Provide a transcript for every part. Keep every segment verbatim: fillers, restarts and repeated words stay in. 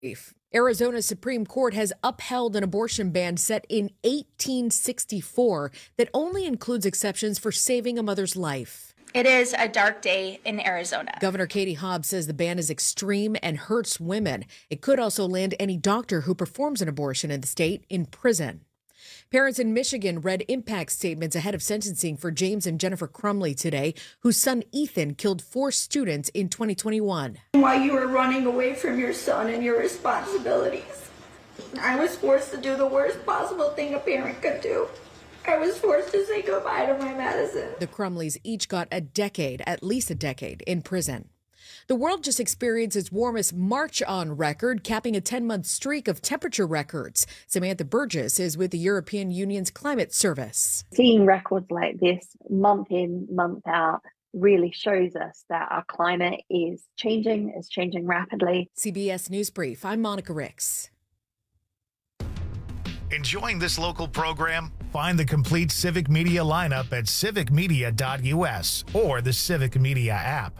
Arizona's Supreme Court has upheld an abortion ban set in eighteen sixty-four that only includes exceptions for saving a mother's life. It is a dark day in Arizona. Governor Katie Hobbs says the ban is extreme and hurts women. It could also land any doctor who performs an abortion in the state in prison. Parents in Michigan read impact statements ahead of sentencing for James and Jennifer Crumley today, whose son Ethan killed four students in twenty twenty-one. While you were running away from your son and your responsibilities, I was forced to do the worst possible thing a parent could do. I was forced to say goodbye to my Madison. The Crumleys each got a decade, at least a decade, in prison. The world just experienced its warmest March on record, capping a ten-month streak of temperature records. Samantha Burgess is with the European Union's Climate Service. Seeing records like this month in, month out really shows us that our climate is changing, is changing rapidly. C B S News Brief, I'm Monica Ricks. Enjoying this local program? Find the complete Civic Media lineup at civic media dot u s or the Civic Media app.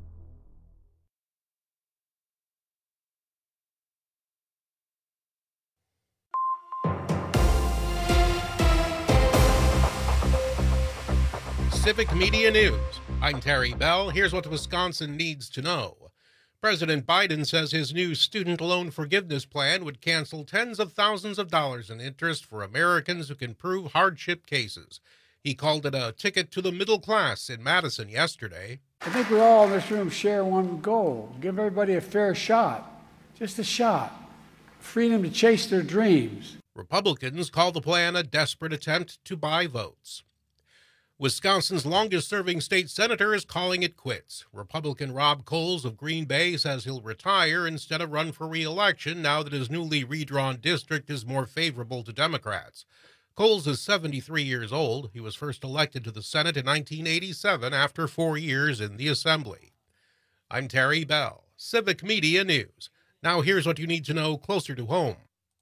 Civic Media News. I'm Terry Bell. Here's what Wisconsin needs to know. President Biden says his new student loan forgiveness plan would cancel tens of thousands of dollars in interest for Americans who can prove hardship cases. He called it a ticket to the middle class in Madison yesterday. I think we all in this room share one goal. Give everybody a fair shot. Just a shot. Freedom to chase their dreams. Republicans call the plan a desperate attempt to buy votes. Wisconsin's longest-serving state senator is calling it quits. Republican Rob Coles of Green Bay says he'll retire instead of run for re-election now that his newly redrawn district is more favorable to Democrats. Coles is seventy-three years old. He was first elected to the Senate in nineteen eighty-seven after four years in the Assembly. I'm Terry Bell, Civic Media News. Now here's what you need to know closer to home.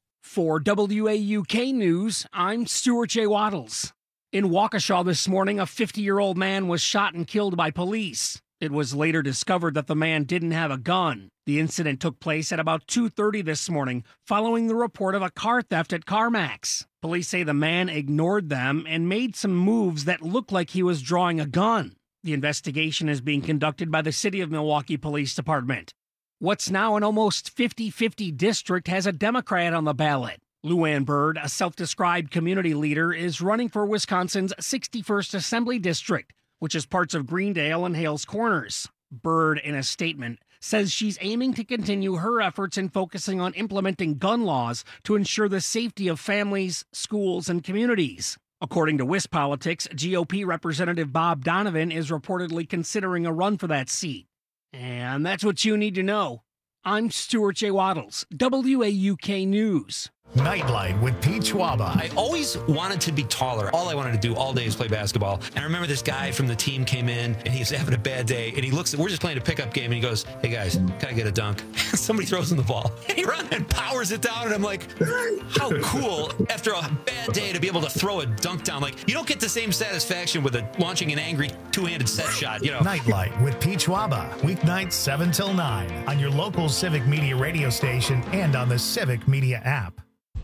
For W A U K News, I'm Stuart J. Waddles. In Waukesha this morning, a fifty-year-old man was shot and killed by police. It was later discovered that the man didn't have a gun. The incident took place at about two thirty this morning, following the report of a car theft at CarMax. Police say the man ignored them and made some moves that looked like he was drawing a gun. The investigation is being conducted by the City of Milwaukee Police Department. What's now an almost fifty-fifty district has a Democrat on the ballot. Luann Byrd, a self-described community leader, is running for Wisconsin's sixty-first Assembly District, which is parts of Greendale and Hales Corners. Byrd, in a statement, says she's aiming to continue her efforts in focusing on implementing gun laws to ensure the safety of families, schools, and communities. According to WisPolitics, G O P Representative Bob Donovan is reportedly considering a run for that seat. And that's what you need to know. I'm Stuart J. Waddles, W A U K News. Nightlight with Pete Schwaba. I always wanted to be taller. All I wanted to do all day is play basketball. And I remember this guy from the team came in, and he was having a bad day, and he looks at, we're just playing a pickup game, and he goes, hey guys, can I get a dunk? Somebody throws him the ball. And he runs and powers it down, and I'm like, how cool, after a bad day, to be able to throw a dunk down. Like, you don't get the same satisfaction with a, launching an angry two-handed set shot, you know. Nightlight with Pete Schwaba. Weeknights seven till nine on your local Civic Media radio station and on the Civic Media app.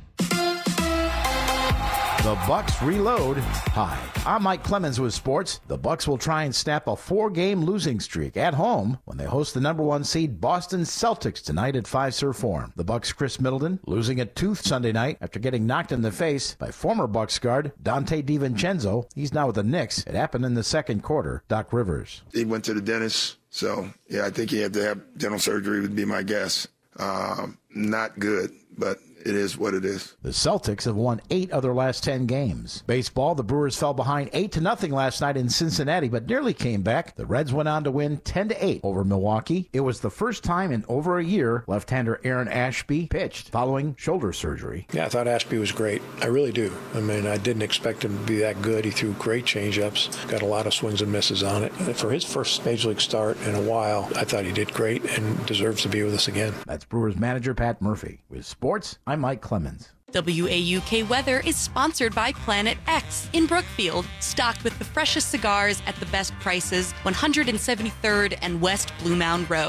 The Bucks reload. Hi, I'm Mike Clemens with sports. The Bucks will try and snap a four-game losing streak at home when they host the number one seed Boston Celtics tonight at Fiserv Forum. The Bucks' Chris Middleton losing a tooth Sunday night after getting knocked in the face by former Bucks guard Dante DiVincenzo. He's now with the Knicks. It happened in the second quarter. Doc Rivers. He went to the dentist, so yeah, I think he had to have dental surgery would be my guess. Um, not good, but it is what it is. The Celtics have won eight of their last ten games. Baseball, the Brewers fell behind eight to nothing last night in Cincinnati, but nearly came back. The Reds went on to win ten to eight over Milwaukee. It was the first time in over a year left-hander Aaron Ashby pitched following shoulder surgery. Yeah, I thought Ashby was great. I really do. I mean, I didn't expect him to be that good. He threw great changeups, got a lot of swings and misses on it. For his first Major League start in a while, I thought he did great and deserves to be with us again. That's Brewers manager Pat Murphy. With sports, I'm Mike Clemens. W A U K Weather is sponsored by Planet X in Brookfield, stocked with the freshest cigars at the best prices, one hundred seventy-third and West Blue Mound Road.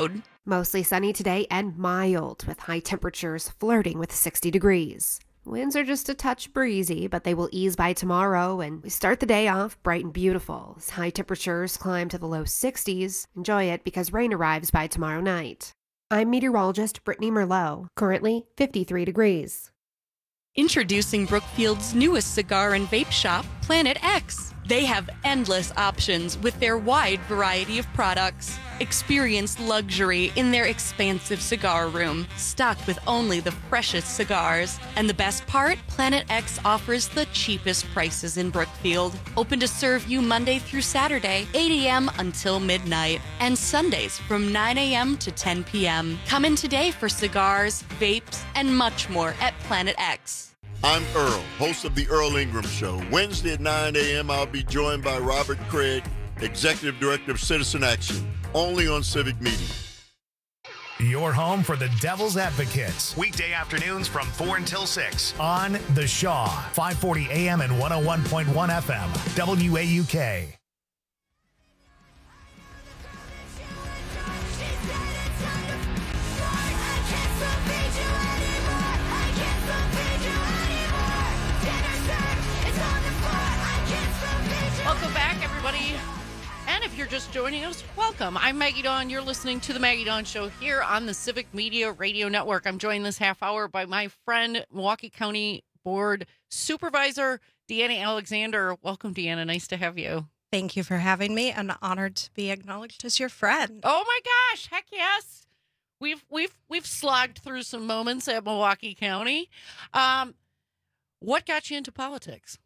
Mostly sunny today and mild, with high temperatures flirting with sixty degrees. Winds are just a touch breezy, but they will ease by tomorrow, and we start the day off bright and beautiful as high temperatures climb to the low sixties. Enjoy it because rain arrives by tomorrow night. I'm meteorologist Brittany Merlot, currently fifty-three degrees. Introducing Brookfield's newest cigar and vape shop, Planet X. They have endless options with their wide variety of products. Experience luxury in their expansive cigar room, stocked with only the freshest cigars. And the best part? Planet X offers the cheapest prices in Brookfield. Open to serve you Monday through Saturday, eight a.m. until midnight, and Sundays from nine a.m. to ten p.m. Come in today for cigars, vapes, and much more at Planet X. I'm Earl, host of The Earl Ingram Show. Wednesday at nine a.m., I'll be joined by Robert Craig, Executive Director of Citizen Action, only on Civic Media. Your home for the Devil's Advocates. Weekday afternoons from four until six on The Shaw, five forty a.m. and one oh one point one F M, W A U K. Welcome back, everybody. And if you're just joining us, welcome. I'm Maggie Dawn. You're listening to The Maggie Dawn Show here on the Civic Media Radio Network. I'm joined this half hour by my friend, Milwaukee County Board Supervisor, Deanna Alexander. Welcome, Deanna. Nice to have you. Thank you for having me. I'm honored to be acknowledged as your friend. Oh, my gosh. Heck yes. We've we've we've slogged through some moments at Milwaukee County. Um, what got you into politics?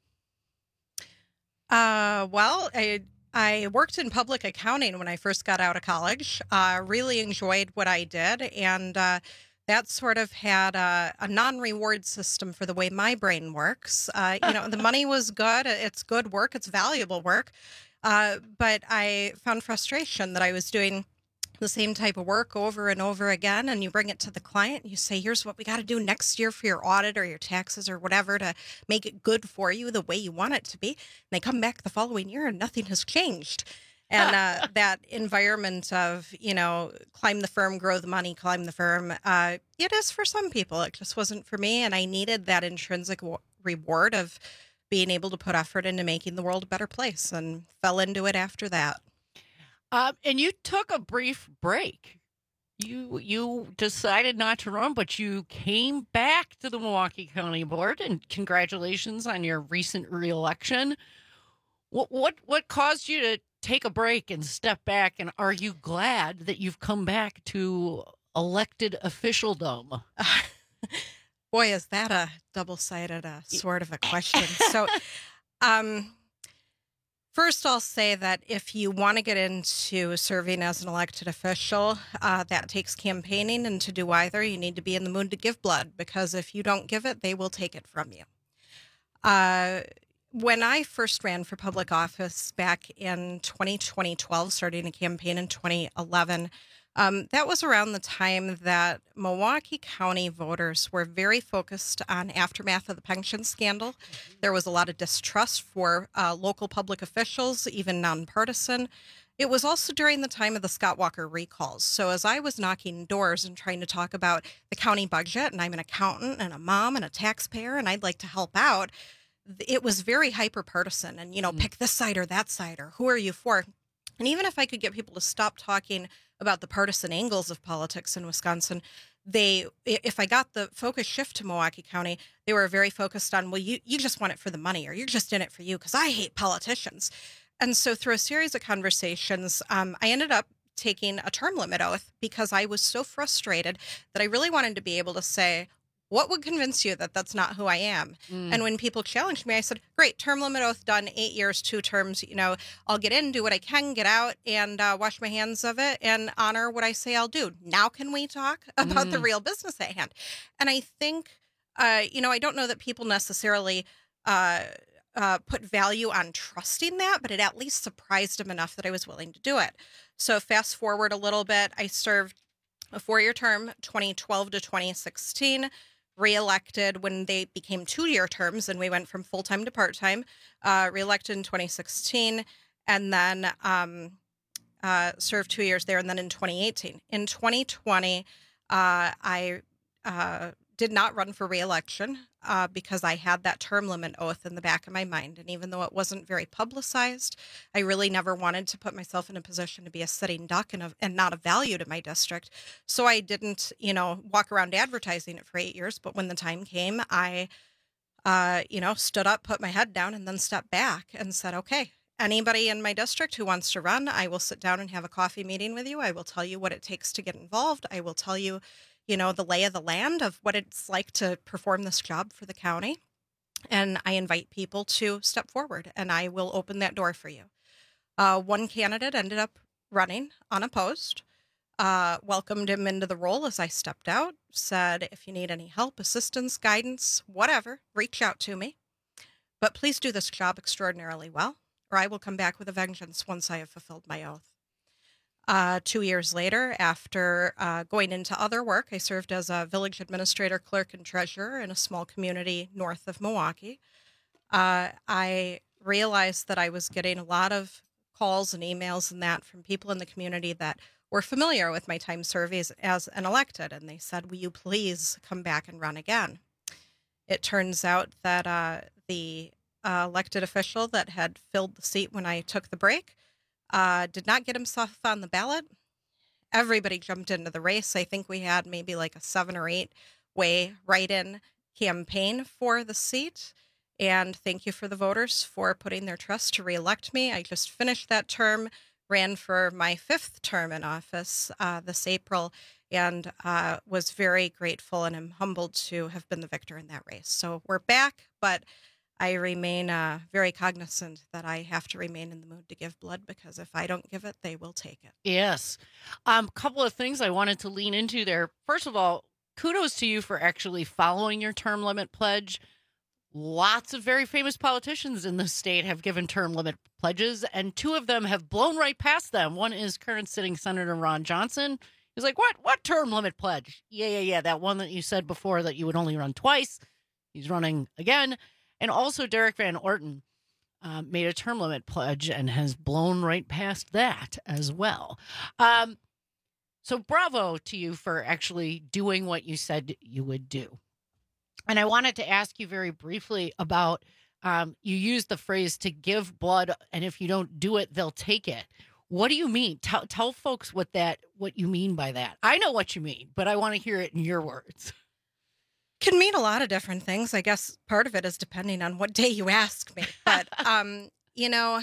Uh, well, I I worked in public accounting when I first got out of college. Uh, really enjoyed what I did, and uh, that sort of had a, a non-reward system for the way my brain works. Uh, you know, the money was good. It's good work. It's valuable work. Uh, but I found frustration that I was doing the same type of work over and over again, and you bring it to the client, you say, here's what we got to do next year for your audit or your taxes or whatever to make it good for you the way you want it to be. And they come back the following year and nothing has changed. And uh, that environment of, you know, climb the firm, grow the money, climb the firm, uh, it is for some people. It just wasn't for me, and I needed that intrinsic w- reward of being able to put effort into making the world a better place, and fell into it after that. Um, and you took a brief break. You you decided not to run, but you came back to the Milwaukee County Board, and congratulations on your recent reelection. What what what caused you to take a break and step back? And are you glad that you've come back to elected officialdom? Boy, is that a double-sided uh, sort of a question. So, um. First, I'll say that if you want to get into serving as an elected official, uh, that takes campaigning, and to do either, you need to be in the mood to give blood, because if you don't give it, they will take it from you. Uh, when I first ran for public office back in twenty twelve, starting a campaign in twenty eleven, Um, that was around the time that Milwaukee County voters were very focused on aftermath of the pension scandal. Mm-hmm. There was a lot of distrust for uh, local public officials, even nonpartisan. It was also during the time of the Scott Walker recalls. So as I was knocking doors and trying to talk about the county budget, and I'm an accountant and a mom and a taxpayer, and I'd like to help out, it was very hyper-partisan and, you know, mm-hmm. pick this side or that side, or who are you for? And even if I could get people to stop talking about the partisan angles of politics in Wisconsin, they, if I got the focus shift to Milwaukee County, they were very focused on, well, you, you just want it for the money, or you're just in it for you, because I hate politicians. And so through a series of conversations, um, I ended up taking a term limit oath, because I was so frustrated that I really wanted to be able to say, what would convince you that that's not who I am? Mm. And when people challenged me, I said, great, term limit oath done, eight years, two terms. You know, I'll get in, do what I can, get out, and uh, wash my hands of it and honor what I say I'll do. Now can we talk about mm. the real business at hand? And I think, uh, you know, I don't know that people necessarily uh, uh, put value on trusting that, but it at least surprised them enough that I was willing to do it. So fast forward a little bit, I served a four-year term, twenty twelve to twenty sixteen. Reelected when they became two-year terms, and we went from full-time to part-time, uh, reelected in twenty sixteen. And then um, uh, served two years there, and then in twenty eighteen. In twenty twenty, uh, I uh, did not run for reelection uh, because I had that term limit oath in the back of my mind. And even though it wasn't very publicized, I really never wanted to put myself in a position to be a sitting duck and, a, and not of value to my district. So I didn't, you know, walk around advertising it for eight years. But when the time came, I, uh, you know, stood up, put my head down, and then stepped back and said, okay, anybody in my district who wants to run, I will sit down and have a coffee meeting with you. I will tell you what it takes to get involved. I will tell you, you know, the lay of the land of what it's like to perform this job for the county. And I invite people to step forward, and I will open that door for you. Uh, one candidate ended up running unopposed, uh, welcomed him into the role as I stepped out, said, if you need any help, assistance, guidance, whatever, reach out to me. But please do this job extraordinarily well, or I will come back with a vengeance once I have fulfilled my oath. Uh, two years later, after uh, going into other work, I served as a village administrator, clerk, and treasurer in a small community north of Milwaukee. Uh, I realized that I was getting a lot of calls and emails and that from people in the community that were familiar with my time serving as, as an elected, and they said, will you please come back and run again? It turns out that uh, the uh, elected official that had filled the seat when I took the break Uh, did not get himself on the ballot. Everybody jumped into the race. I think we had maybe like a seven or eight way write-in campaign for the seat. And thank you for the voters for putting their trust to reelect me. I just finished that term, ran for my fifth term in office uh, this April, and uh, was very grateful and am humbled to have been the victor in that race. So we're back, but I remain uh, very cognizant that I have to remain in the mood to give blood, because if I don't give it, they will take it. Yes. A um, couple of things I wanted to lean into there. First of all, kudos to you for actually following your term limit pledge. Lots of very famous politicians in the state have given term limit pledges, and two of them have blown right past them. One is current sitting Senator Ron Johnson. He's like, what, what term limit pledge? Yeah, yeah, yeah. That one that you said before that you would only run twice. He's running again. And also Derek Van Orton uh, made a term limit pledge and has blown right past that as well. Um, so bravo to you for actually doing what you said you would do. And I wanted to ask you very briefly about, um, you used the phrase to give blood, and if you don't do it, they'll take it. What do you mean? Tell, tell folks what that, what you mean by that. I know what you mean, but I want to hear it in your words. Can mean a lot of different things. I guess part of it is depending on what day you ask me. But, um, you know,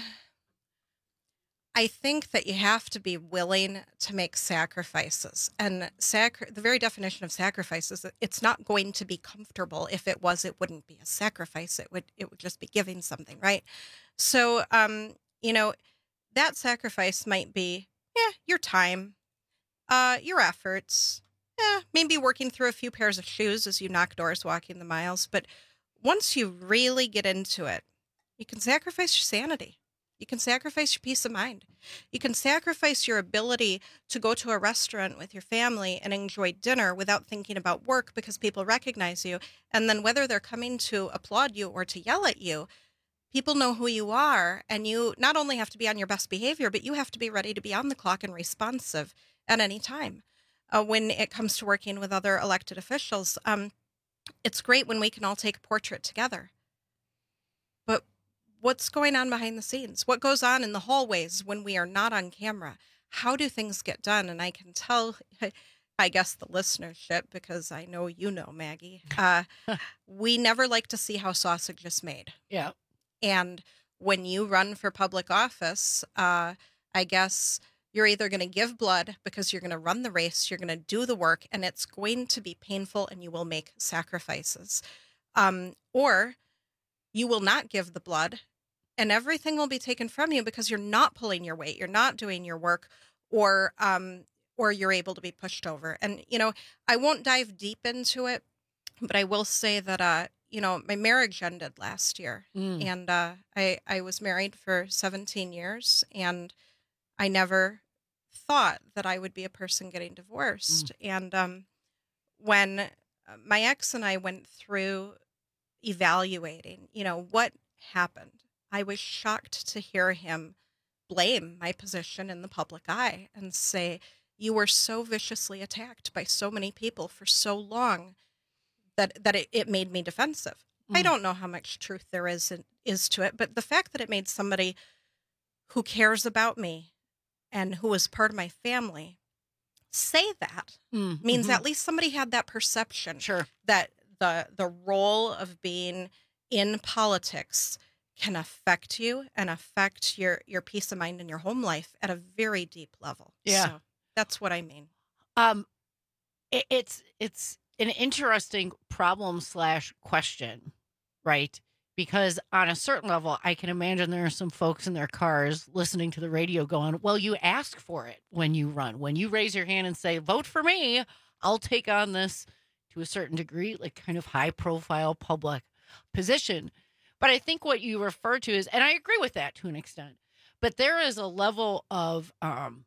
I think that you have to be willing to make sacrifices. And sacri- the very definition of sacrifice is that it's not going to be comfortable. If it was, it wouldn't be a sacrifice. It would it would just be giving something, right? So, um, you know, that sacrifice might be, yeah, your time, uh, your efforts, yeah, maybe working through a few pairs of shoes as you knock doors, walking the miles. But once you really get into it, you can sacrifice your sanity. You can sacrifice your peace of mind. You can sacrifice your ability to go to a restaurant with your family and enjoy dinner without thinking about work, because people recognize you. And then whether they're coming to applaud you or to yell at you, people know who you are. And you not only have to be on your best behavior, but you have to be ready to be on the clock and responsive at any time. Uh, when it comes to working with other elected officials, um, it's great when we can all take a portrait together. But what's going on behind the scenes? What goes on in the hallways when we are not on camera? How do things get done? And I can tell, I guess, the listenership, because I know you know, Maggie, uh, we never like to see how sausage is made. Yeah. And when you run for public office, uh, I guess you're either going to give blood because you're going to run the race, you're going to do the work, and it's going to be painful and you will make sacrifices. Um, or you will not give the blood and everything will be taken from you because you're not pulling your weight, you're not doing your work, or um, or you're able to be pushed over. And, you know, I won't dive deep into it, but I will say that, uh, you know, my marriage ended last year. Mm. And uh, I, I was married for seventeen years, and I never thought that I would be a person getting divorced. Mm. And um, when my ex and I went through evaluating, you know, what happened, I was shocked to hear him blame my position in the public eye and say, you were so viciously attacked by so many people for so long that, that it, it made me defensive. Mm. I don't know how much truth there is, in, is to it, but the fact that it made somebody who cares about me and who is part of my family say that mm. means mm-hmm. at least somebody had that perception sure. that the the role of being in politics can affect you and affect your, your peace of mind and your home life at a very deep level. Yeah. So that's what I mean. Um, it, it's it's an interesting problem slash question, right? Because on a certain level, I can imagine there are some folks in their cars listening to the radio going, well, you ask for it when you run. When you raise your hand and say, vote for me, I'll take on this to a certain degree, like kind of high profile public position. But I think what you refer to is, and I agree with that to an extent, but there is a level of um,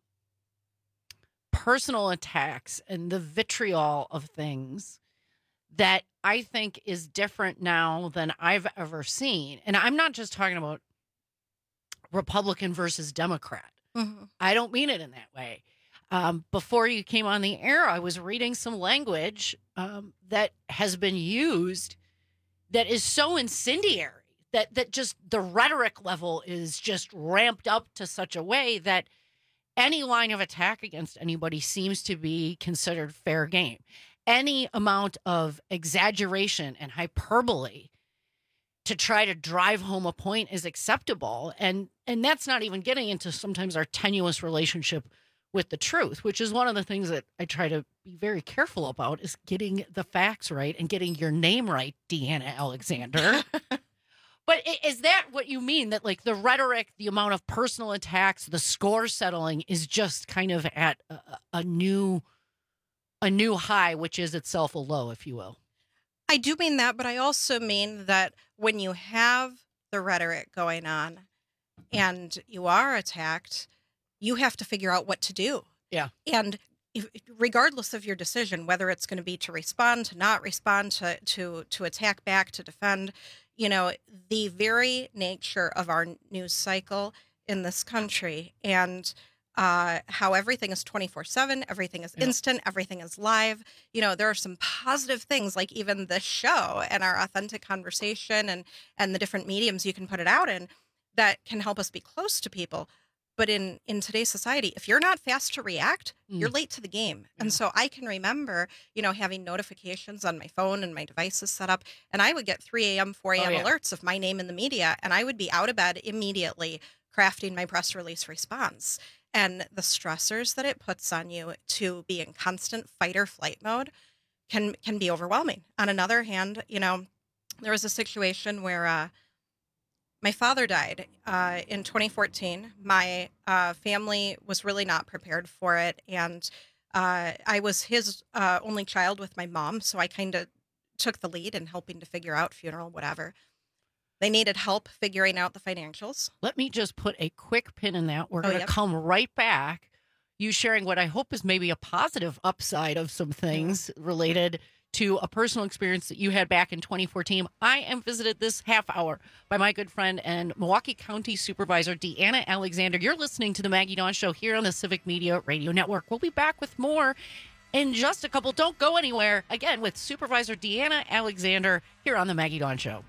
personal attacks and the vitriol of things that I think is different now than I've ever seen. And I'm not just talking about Republican versus Democrat. Mm-hmm. I don't mean it in that way. Um, before you came on the air, I was reading some language um, that has been used that is so incendiary that, that just the rhetoric level is just ramped up to such a way that any line of attack against anybody seems to be considered fair game. Any amount of exaggeration and hyperbole to try to drive home a point is acceptable. And and that's not even getting into sometimes our tenuous relationship with the truth, which is one of the things that I try to be very careful about, is getting the facts right and getting your name right, Deanna Alexander. But is that what you mean? That like the rhetoric, the amount of personal attacks, the score settling is just kind of at a, a new... a new high, which is itself a low, if you will. I do mean that, but I also mean that when you have the rhetoric going on and you are attacked, you have to figure out what to do. Yeah. And if, regardless of your decision, whether it's going to be to respond, to not respond, to, to, to attack back, to defend, you know, the very nature of our news cycle in this country and Uh, how everything is twenty-four seven, everything is instant, yeah. everything is live. You know, there are some positive things like even this show and our authentic conversation and, and the different mediums you can put it out in that can help us be close to people. But in, in today's society, if you're not fast to react, mm. you're late to the game. Yeah. And so I can remember, you know, having notifications on my phone and my devices set up, and I would get three a.m., four a.m. Oh, yeah. alerts of my name in the media, and I would be out of bed immediately crafting my press release response. And the stressors that it puts on you to be in constant fight or flight mode can can be overwhelming. On another hand, you know, there was a situation where uh, my father died uh, in twenty fourteen. My uh, family was really not prepared for it. And uh, I was his uh, only child with my mom. So I kind of took the lead in helping to figure out funeral, whatever. They needed help figuring out the financials. Let me just put a quick pin in that. We're Oh, going to yep. come right back. You sharing what I hope is maybe a positive upside of some things related to a personal experience that you had back in twenty fourteen. I am visited this half hour by my good friend and Milwaukee County Supervisor Deanna Alexander. You're listening to the Maggie Dawn Show here on the Civic Media Radio Network. We'll be back with more in just a couple. Don't go anywhere. Again, with Supervisor Deanna Alexander here on the Maggie Dawn Show.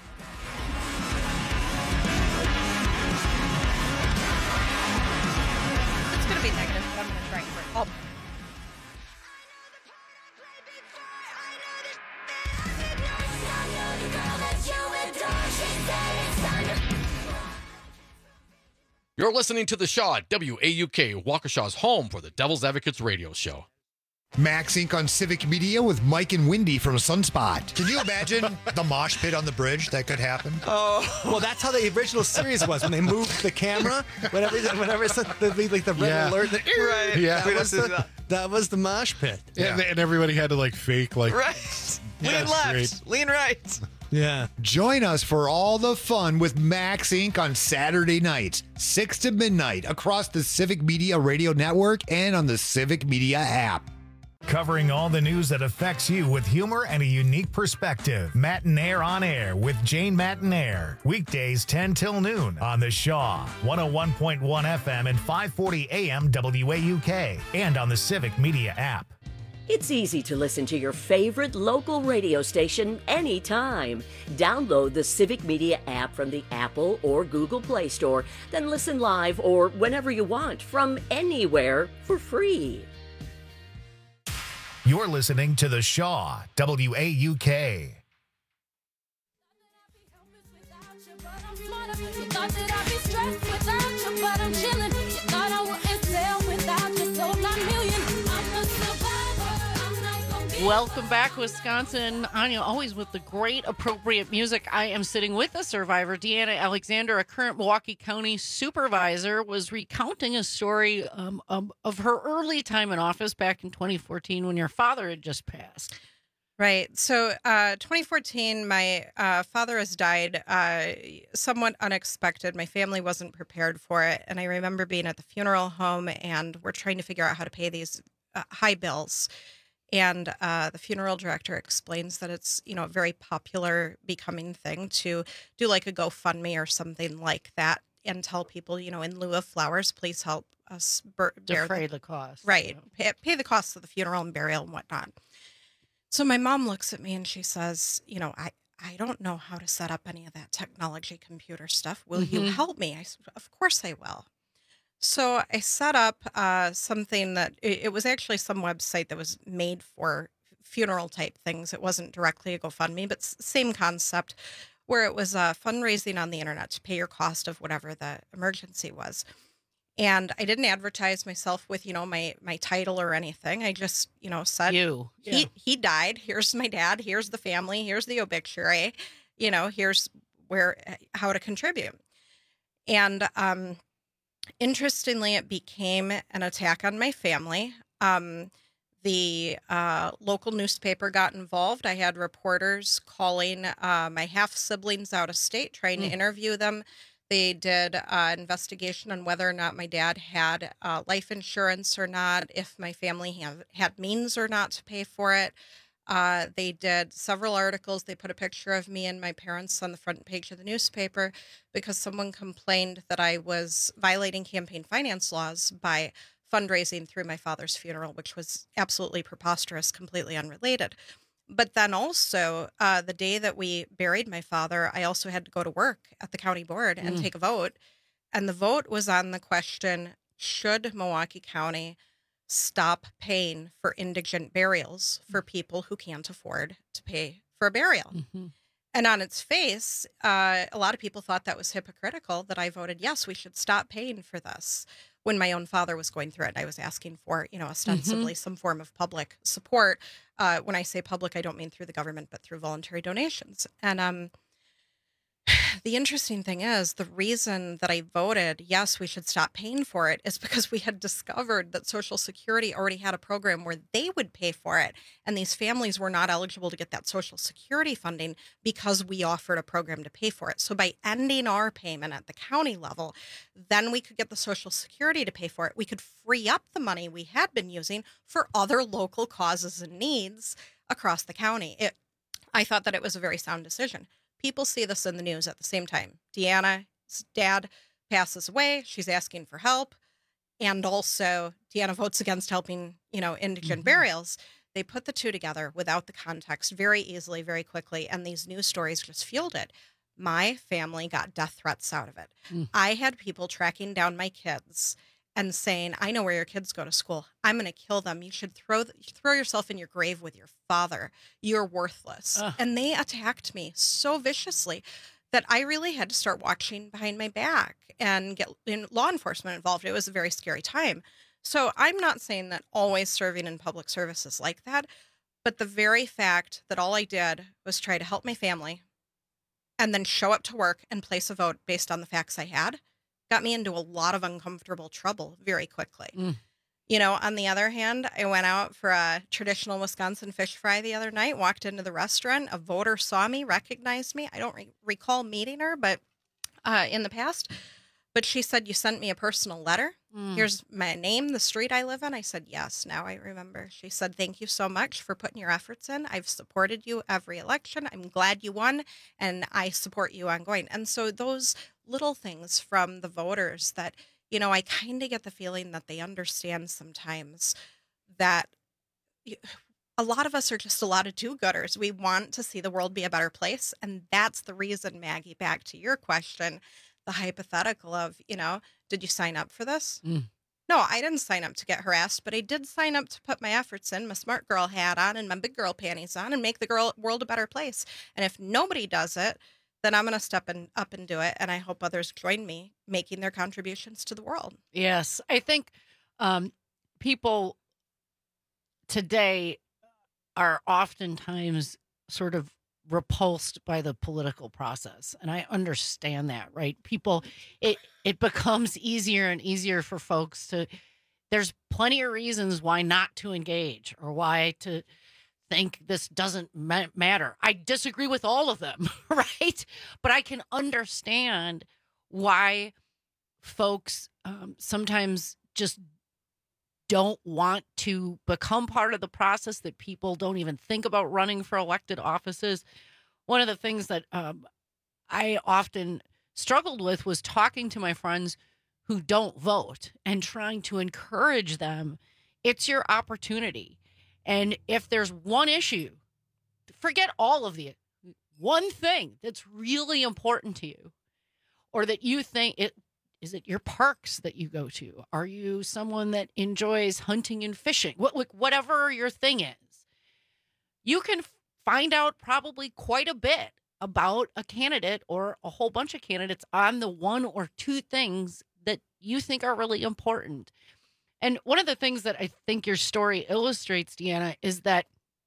Be negative, but I'm going to try and break. Oh. You're listening to The Shaw at W A U K, Waukesha's home for the Devil's Advocates radio show. Max Incorporated on Civic Media with Mike and Wendy from Sunspot. Can you imagine the mosh pit on the bridge that could happen? Oh, well, that's how the original series was when they moved the camera. Whenever, whenever it's the, like the red Yeah. alert, the, right? Yeah. that was the, that was the mosh pit. Yeah. And, and everybody had to like fake like Right. Yeah, Lean left, great. lean right. Yeah. Join us for all the fun with Max Incorporated on Saturday nights, six to midnight, across the Civic Media Radio Network and on the Civic Media app. Covering all the news that affects you with humor and a unique perspective. Matinaire on Air with Jane Matinaire. Weekdays ten till noon on The Shaw, one oh one point one F M and five forty A M W A U K, and on the Civic Media app. It's easy to listen to your favorite local radio station anytime. Download the Civic Media app from the Apple or Google Play Store, then listen live or whenever you want from anywhere for free. You're listening to The Shaw, W A U K. Welcome back, Wisconsin. Anya, always with the great appropriate music. I am sitting with a survivor. Deanna Alexander, a current Milwaukee County supervisor, was recounting a story um, um, of her early time in office back in twenty fourteen when your father had just passed. Right. So uh, twenty fourteen, my uh, father has died uh, somewhat unexpected. My family wasn't prepared for it. And I remember being at the funeral home and we're trying to figure out how to pay these uh, high bills. And uh, the funeral director explains that it's, you know, a very popular becoming thing to do like a GoFundMe or something like that and tell people, you know, in lieu of flowers, please help us bear Defray the, the cost. Right. You know. Pay, pay the costs of the funeral and burial and whatnot. So my mom looks at me and she says, you know, I, I don't know how to set up any of that technology computer stuff. Will Mm-hmm. you help me? I said, of course I will. So I set up uh, something that it, it was actually some website that was made for funeral type things. It wasn't directly a GoFundMe, but s- same concept where it was uh, fundraising on the internet to pay your cost of whatever the emergency was. And I didn't advertise myself with, you know, my my title or anything. I just, you know, said You. he Yeah. he died. Here's my dad. Here's the family. Here's the obituary. You know, here's where how to contribute. And um, interestingly, it became an attack on my family. Um, the uh, local newspaper got involved. I had reporters calling uh, my half siblings out of state, trying Mm. to interview them. They did an investigation on whether or not my dad had uh, life insurance or not, if my family have, had means or not to pay for it. Uh, they did several articles. They put a picture of me and my parents on the front page of the newspaper because someone complained that I was violating campaign finance laws by fundraising through my father's funeral, which was absolutely preposterous, completely unrelated. But then also, uh, the day that we buried my father, I also had to go to work at the county board and Mm. take a vote. And the vote was on the question, should Milwaukee County stop paying for indigent burials for people who can't afford to pay for a burial? Mm-hmm. And on its face, uh, a lot of people thought that was hypocritical, that I voted, yes, we should stop paying for this, when my own father was going through it. I was asking for, you know, ostensibly some form of public support. Uh, when I say public, I don't mean through the government, but through voluntary donations. And um, the interesting thing is, the reason that I voted, yes, we should stop paying for it, is because we had discovered that Social Security already had a program where they would pay for it. And these families were not eligible to get that Social Security funding because we offered a program to pay for it. So by ending our payment at the county level, then we could get the Social Security to pay for it. We could free up the money we had been using for other local causes and needs across the county. It, I thought that it was a very sound decision. People see this in the news at the same time. Deanna's dad passes away. She's asking for help. And also, Deanna votes against helping, you know, indigent mm-hmm. burials. They put the two together without the context very easily, very quickly. And these news stories just fueled it. My family got death threats out of it. Mm. I had people tracking down my kids and saying, I know where your kids go to school. I'm going to kill them. You should throw throw yourself in your grave with your father. You're worthless. Ugh. And they attacked me so viciously that I really had to start watching behind my back and get in law enforcement involved. It was a very scary time. So I'm not saying that always serving in public service is like that, but the very fact that all I did was try to help my family and then show up to work and place a vote based on the facts I had got me into a lot of uncomfortable trouble very quickly. Mm. You know, on the other hand, I went out for a traditional Wisconsin fish fry the other night, walked into the restaurant. A voter saw me, recognized me. I don't re- recall meeting her, but uh, in the past. But she said, you sent me a personal letter. Mm. Here's my name, the street I live in. I said, yes, now I remember. She said, thank you so much for putting your efforts in. I've supported you every election. I'm glad you won, and I support you ongoing. And so those little things from the voters that, you know, I kind of get the feeling that they understand sometimes that a lot of us are just a lot of do-gooders. We want to see the world be a better place. And that's the reason, Maggie, back to your question, the hypothetical of, you know, did you sign up for this? Mm. No, I didn't sign up to get harassed, but I did sign up to put my efforts in, my smart girl hat on and my big girl panties on and make the girl world a better place. And if nobody does it, then I'm going to step in, up and do it. And I hope others join me making their contributions to the world. Yes. I think um, people today are oftentimes sort of repulsed by the political process. And I understand that, right? People, it, it becomes easier and easier for folks to, there's plenty of reasons why not to engage or why to think this doesn't ma- matter. I disagree with all of them, right? But I can understand why folks um, sometimes just don't want to become part of the process, that people don't even think about running for elected offices. One of the things that um, I often struggled with was talking to my friends who don't vote and trying to encourage them. It's your opportunity. And if there's one issue, forget all of the one thing that's really important to you, or that you think it, is it your parks that you go to? Are you someone that enjoys hunting and fishing? What, whatever your thing is, you can find out probably quite a bit about a candidate or a whole bunch of candidates on the one or two things that you think are really important. And one of the things that I think your story illustrates, Deanna, is that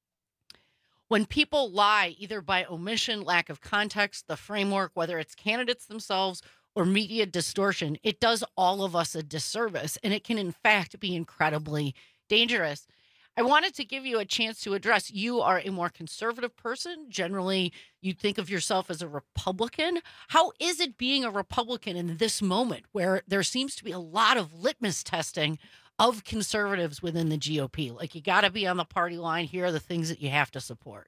when people lie, either by omission, lack of context, the framework, whether it's candidates themselves or media distortion, it does all of us a disservice, and it can, in fact, be incredibly dangerous. I wanted to give you a chance to address, you are a more conservative person. Generally, you think of yourself as a Republican. How is it being a Republican in this moment where there seems to be a lot of litmus testing of conservatives within the G O P? Like, you got to be on the party line. Here are the things that you have to support.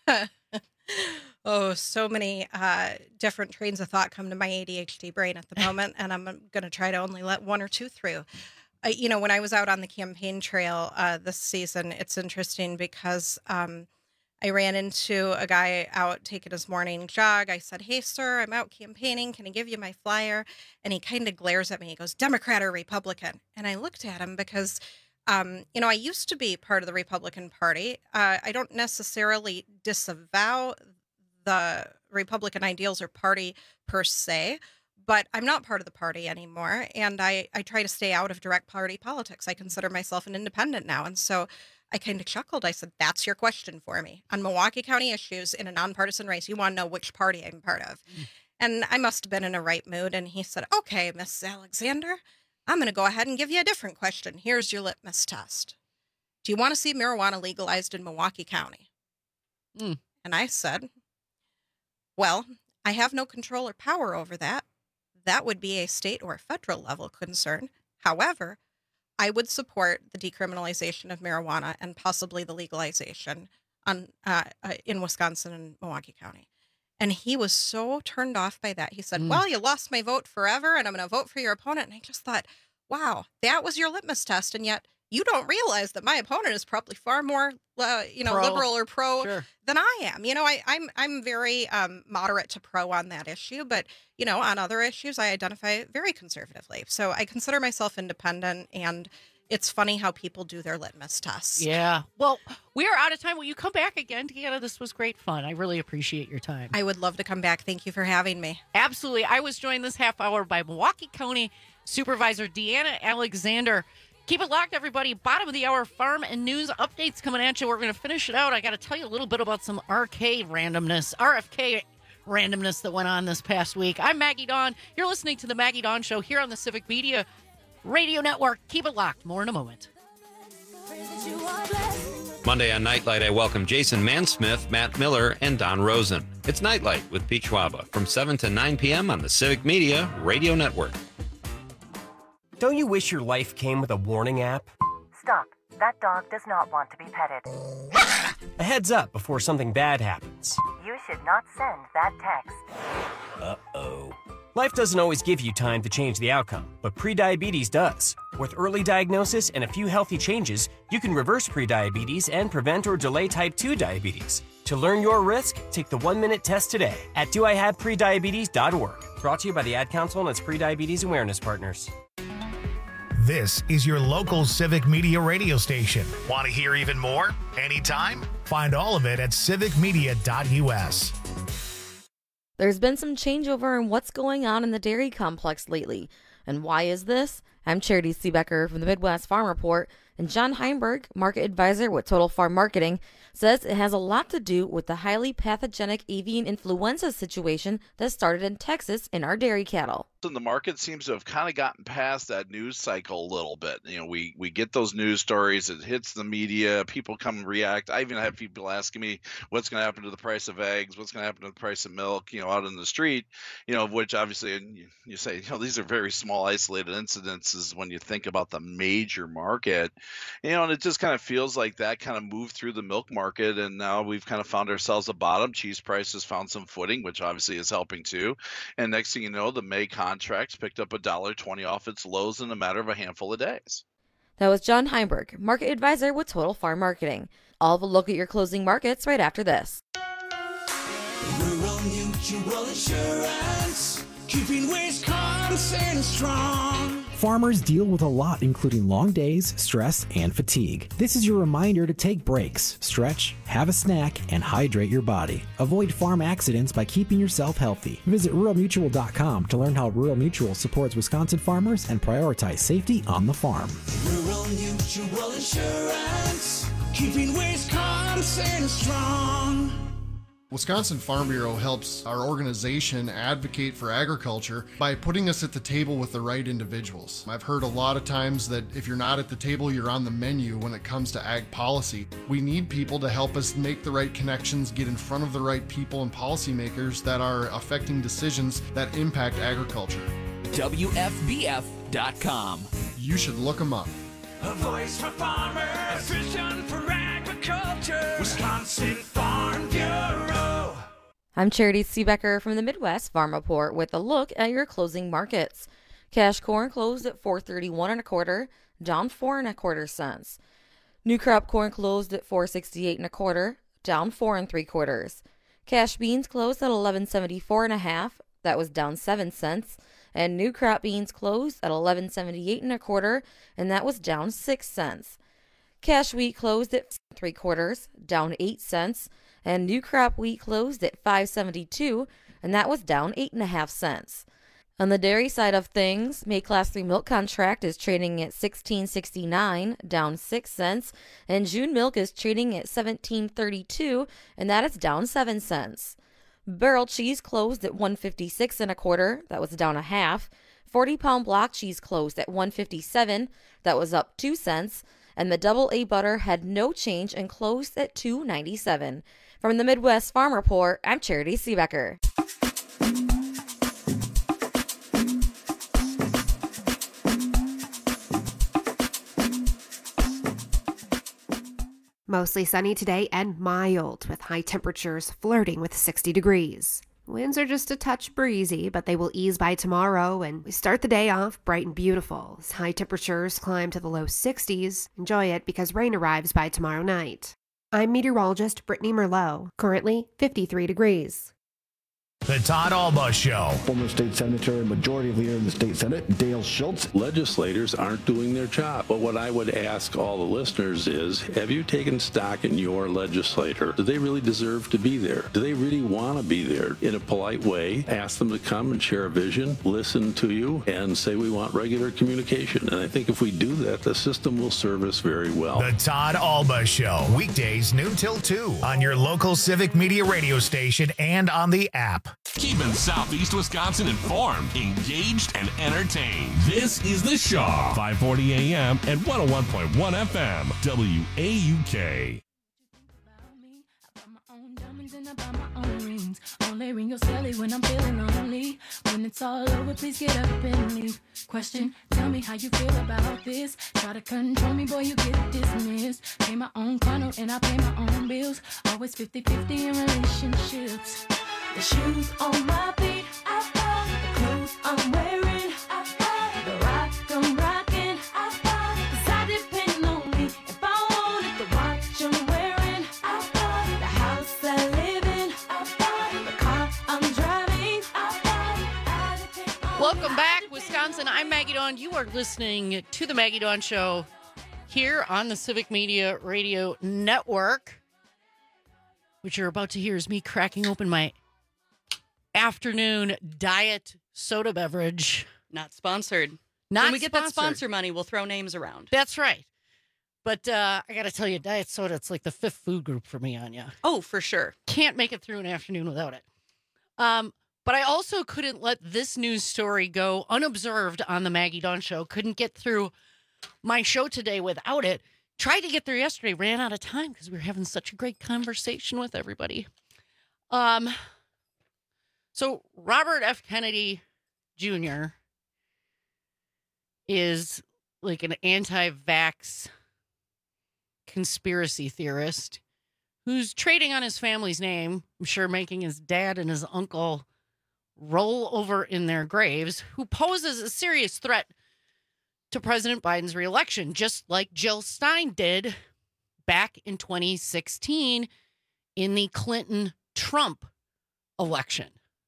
Oh, so many uh, different trains of thought come to my A D H D brain at the moment, and I'm going to try to only let one or two through. Uh, you know, when I was out on the campaign trail uh, this season, it's interesting because um, I ran into a guy out taking his morning jog. I said, hey, sir, I'm out campaigning. Can I give you my flyer? And he kind of glares at me. He goes, Democrat or Republican? And I looked at him because, um, you know, I used to be part of the Republican Party. Uh, I don't necessarily disavow the Republican ideals or party per se, but I'm not part of the party anymore. And I, I try to stay out of direct party politics. I consider myself an independent now. And so I kind of chuckled. I said, that's your question for me. On Milwaukee County issues in a nonpartisan race, you want to know which party I'm part of. Mm. And I must have been in a right mood. And he said, okay, Miss Alexander, I'm going to go ahead and give you a different question. Here's your litmus test. Do you want to see marijuana legalized in Milwaukee County? Mm. And I said, well, I have no control or power over that. That would be a state or federal level concern. However, I would support the decriminalization of marijuana and possibly the legalization on uh, uh, in Wisconsin and Milwaukee County. And he was so turned off by that. He said, mm. well, you lost my vote forever, and I'm going to vote for your opponent. And I just thought, wow, that was your litmus test. And yet you don't realize that my opponent is probably far more, uh, you know, pro. liberal or pro Sure. than I am. You know, I, I'm I'm very um, moderate to pro on that issue, but you know, on other issues, I identify very conservatively. So I consider myself independent, and it's funny how people do their litmus tests. Yeah. Well, we are out of time. Will you come back again, Deanna? This was great fun. I really appreciate your time. I would love to come back. Thank you for having me. Absolutely. I was joined this half hour by Milwaukee County Supervisor Deanna Alexander. Keep it locked, everybody. Bottom of the hour farm and news updates coming at you. We're going to finish it out. I got to tell you a little bit about some R K randomness, R F K randomness that went on this past week. I'm Maggie Dawn. You're listening to the Maggie Dawn Show here on the Civic Media Radio Network. Keep it locked. More in a moment. Monday on Nightlight, I welcome Jason Mansmith, Matt Miller, and Don Rosen. It's Nightlight with Pete Schwaba from seven to nine p.m. on the Civic Media Radio Network. Don't you wish your life came with a warning app? Stop. That dog does not want to be petted. A heads up before something bad happens. You should not send that text. Uh-oh. Life doesn't always give you time to change the outcome, but prediabetes does. With early diagnosis and a few healthy changes, you can reverse prediabetes and prevent or delay type two diabetes. To learn your risk, take the one-minute test today at do I have prediabetes dot org. Brought to you by the Ad Council and its prediabetes awareness partners. This is your local Civic Media radio station. Want to hear even more? Anytime? Find all of it at civic media dot u s. There's been some changeover in what's going on in the dairy complex lately. And why is this? I'm Charity Seebecker from the Midwest Farm Report, and John Heinberg, market advisor with Total Farm Marketing, says it has a lot to do with the highly pathogenic avian influenza situation that started in Texas in our dairy cattle. And the market seems to have kind of gotten past that news cycle a little bit. You know, we we get those news stories, it hits the media, people come and react. I even have people asking me what's going to happen to the price of eggs, what's going to happen to the price of milk, you know, out in the street, you know, which obviously you, you say, you know, these are very small isolated incidences when you think about the major market, you know, and it just kind of feels like that kind of moved through the milk market. And now we've kind of found ourselves a bottom. Cheese prices found some footing, which obviously is helping too. And next thing you know, the May contracts picked up a dollar twenty off its lows in a matter of a handful of days. That was John Heinberg, market advisor with Total Farm Marketing. I'll have a look at your closing markets right after this. Rural Mutual Insurance, keeping Wisconsin strong. Farmers deal with a lot, including long days, stress, and fatigue. This is your reminder to take breaks, stretch, have a snack, and hydrate your body. Avoid farm accidents by keeping yourself healthy. Visit rural mutual dot com to learn how Rural Mutual supports Wisconsin farmers and prioritize safety on the farm. Rural Mutual Insurance, keeping Wisconsin strong. Wisconsin Farm Bureau helps our organization advocate for agriculture by putting us at the table with the right individuals. I've heard a lot of times that if you're not at the table, you're on the menu when it comes to ag policy. We need people to help us make the right connections, get in front of the right people and policymakers that are affecting decisions that impact agriculture. W F B F dot com. You should look them up. A voice for farmers, a vision for agriculture. Wisconsin Farm Bureau. I'm Charity Seebecker from the Midwest Farm Report with a look at your closing markets. Cash corn closed at four thirty-one and a quarter, down four and a quarter cents. New crop corn closed at four sixty-eight and a quarter, down four and three quarters. Cash beans closed at eleven seventy-four and a half, that was down seven cents. And new crop beans closed at eleven seventy-eight and a quarter, and that was down six cents. Cash wheat closed at three quarters, down eight cents, and new crop wheat closed at five seventy-two, and that was down eight and a half cents. On the dairy side of things, May Class three milk contract is trading at sixteen sixty-nine, down six cents, and June milk is trading at seventeen thirty-two, and that is down seven cents. Barrel cheese closed at one fifty-six and a quarter, that was down a half. forty pound block cheese closed at one fifty-seven, that was up two cents. And the double A butter had no change and closed at two ninety-seven. From the Midwest Farm Report, I'm Charity Seebecker. Mostly sunny today and mild, with high temperatures flirting with sixty degrees. Winds are just a touch breezy, but they will ease by tomorrow, and we start the day off bright and beautiful as high temperatures climb to the low sixties. Enjoy it because rain arrives by tomorrow night. I'm meteorologist Brittany Merlot, currently fifty-three degrees. The Todd Alba Show. Former state senator and majority leader in the state senate, Dale Schultz. Legislators aren't doing their job. But what I would ask all the listeners is, have you taken stock in your legislator? Do they really deserve to be there? Do they really want to be there? In a polite way, ask them to come and share a vision, listen to you, and say we want regular communication. And I think if we do that, the system will serve us very well. The Todd Alba Show. Weekdays noon till two on your local Civic Media radio station and on the app. Keeping Southeast Wisconsin informed, engaged, and entertained. This is The Shaw, five forty A M and one oh one point one F M, W A U K. I buy my own rings. Only ring your celly when I'm feeling lonely. When it's all over, please get up and leave. Question, tell me how you feel about this. Try to control me, boy, you get dismissed. Pay my own condo and I pay my own bills. Always fifty-fifty in relationships. The shoes on my feet, I bought. The clothes I'm wearing, I bought. The rock I'm rocking, I bought. 'Cause I depend on me. If I wanted the watch I'm wearing, I bought. The house I live in, I bought. The car I'm driving, I bought. I depend on Welcome back, Wisconsin. I'm Maggie Dawn. You are listening to the Maggie Dawn Show here on the Civic Media Radio Network. What you're about to hear is me cracking open my afternoon diet soda beverage. Not sponsored. Not when we get that sponsored. sponsor money, we'll throw names around. That's right. But uh, I got to tell you, diet soda, it's like the fifth food group for me, Anya. Oh, for sure. Can't make it through an afternoon without it. Um, but I also couldn't let this news story go unobserved on the Maggie Dawn Show. Couldn't get through my show today without it. Tried to get there yesterday, ran out of time because we were having such a great conversation with everybody. Um, so Robert F. Kennedy Junior is like an anti-vax conspiracy theorist who's trading on his family's name, I'm sure making his dad and his uncle roll over in their graves, who poses a serious threat to President Biden's reelection, just like Jill Stein did back in twenty sixteen in the Clinton-Trump election.